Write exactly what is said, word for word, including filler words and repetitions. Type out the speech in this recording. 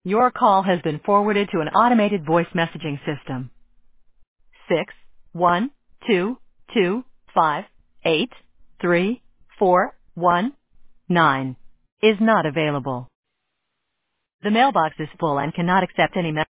Your call has been forwarded to an automated voice messaging system. Six one two two five eight three four one nine is not available. The mailbox is full and cannot accept any messages.